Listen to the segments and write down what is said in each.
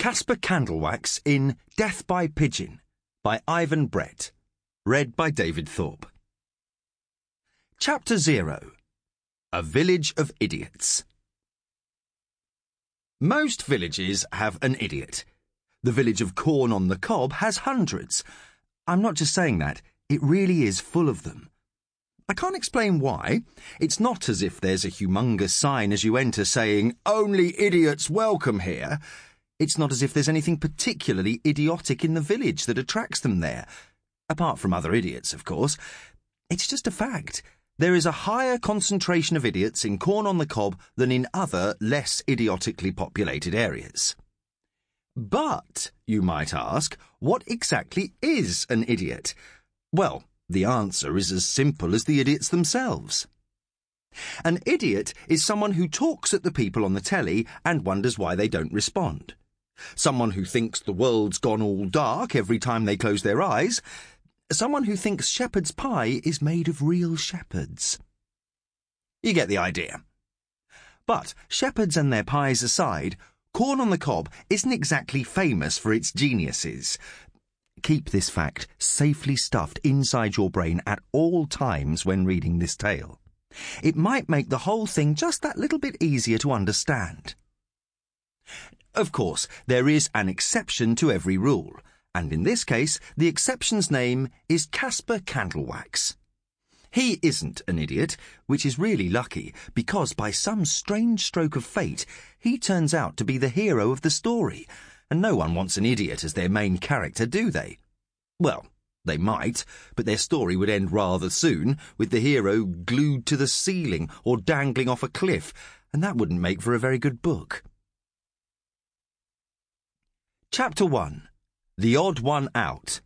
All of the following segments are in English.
Caspar Candlewax in Death by Pigeon by Ivan Brett. Read by David Thorpe. Chapter 0. A Village of Idiots. Most villages have an idiot. The village of Corn on the Cob has hundreds. I'm not just saying that, it really is full of them. I can't explain why. It's not as if there's a humongous sign as you enter saying, "Only idiots welcome here." It's not as if there's anything particularly idiotic in the village that attracts them there. Apart from other idiots, of course. It's just a fact. There is a higher concentration of idiots in Corn on the Cob than in other, less idiotically populated areas. But, you might ask, what exactly is an idiot? Well, the answer is as simple as the idiots themselves. An idiot is someone who talks at the people on the telly and wonders why they don't respond. Someone who thinks the world's gone all dark every time they close their eyes. Someone who thinks shepherd's pie is made of real shepherds. You get the idea. But, shepherds and their pies aside, Corn on the Cob isn't exactly famous for its geniuses. Keep this fact safely stuffed inside your brain at all times when reading this tale. It might make the whole thing just that little bit easier to understand. Of course, there is an exception to every rule, and in this case, the exception's name is Caspar Candlewax. He isn't an idiot, which is really lucky, because by some strange stroke of fate, he turns out to be the hero of the story, and no one wants an idiot as their main character, do they? Well, they might, but their story would end rather soon, with the hero glued to the ceiling or dangling off a cliff, and that wouldn't make for a very good book. Chapter 1. The Odd One Out.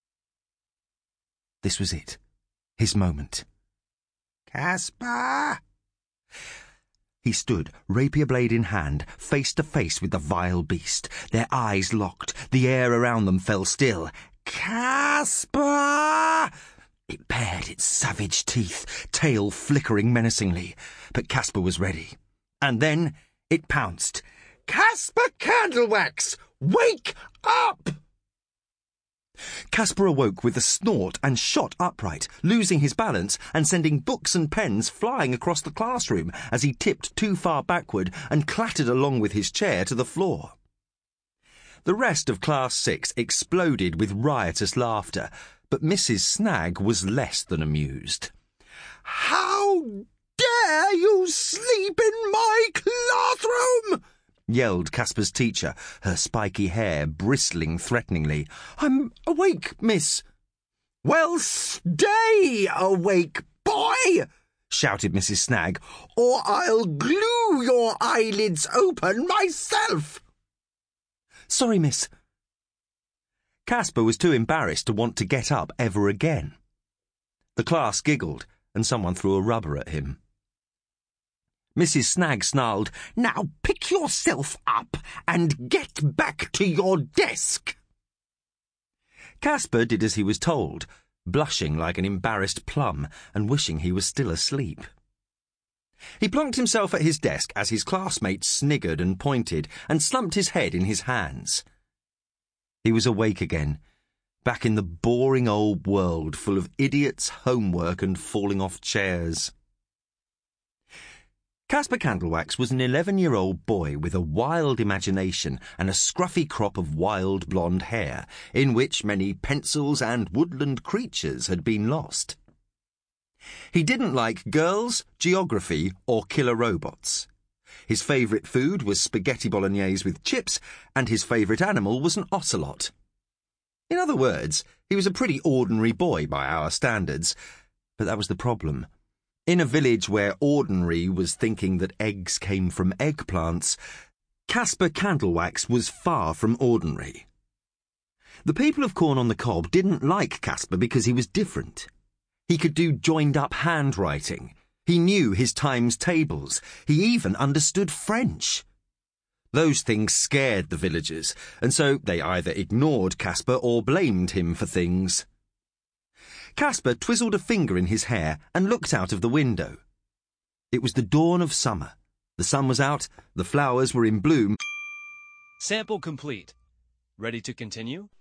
This was it. His moment. "Caspar!" He stood, rapier blade in hand, face to face with the vile beast. Their eyes locked. The air around them fell still. "Caspar!" It bared its savage teeth, tail flickering menacingly. But Caspar was ready. And then it pounced. "Caspar Candlewax! Wake up!" Caspar awoke with a snort and shot upright, losing his balance and sending books and pens flying across the classroom as he tipped too far backward and clattered along with his chair to the floor. The rest of Class 6 exploded with riotous laughter, but Mrs. Snag was less than amused. "How dare you sleep in my classroom?" yelled Caspar's teacher, her spiky hair bristling threateningly. "I'm awake, miss." "Well, stay awake, boy!" shouted Mrs. Snag, "or I'll glue your eyelids open myself." "Sorry, miss." Caspar was too embarrassed to want to get up ever again. The class giggled, and someone threw a rubber at him. Mrs. Snag snarled, "Now pick yourself up and get back to your desk." Caspar did as he was told, blushing like an embarrassed plum and wishing he was still asleep. He plonked himself at his desk as his classmates sniggered and pointed and slumped his head in his hands. He was awake again, back in the boring old world full of idiots, homework and falling off chairs. Caspar Candlewax was an 11-year-old boy with a wild imagination and a scruffy crop of wild blonde hair, in which many pencils and woodland creatures had been lost. He didn't like girls, geography, or killer robots. His favourite food was spaghetti bolognese with chips, and his favourite animal was an ocelot. In other words, he was a pretty ordinary boy by our standards, but that was the problem. In a village where ordinary was thinking that eggs came from eggplants, Caspar Candlewax was far from ordinary. The people of Corn on the Cob didn't like Caspar because he was different. He could do joined-up handwriting. He knew his times tables. He even understood French. Those things scared the villagers, and so they either ignored Caspar or blamed him for things. Caspar twizzled a finger in his hair and looked out of the window. It was the dawn of summer. The sun was out, the flowers were in bloom. Sample complete. Ready to continue?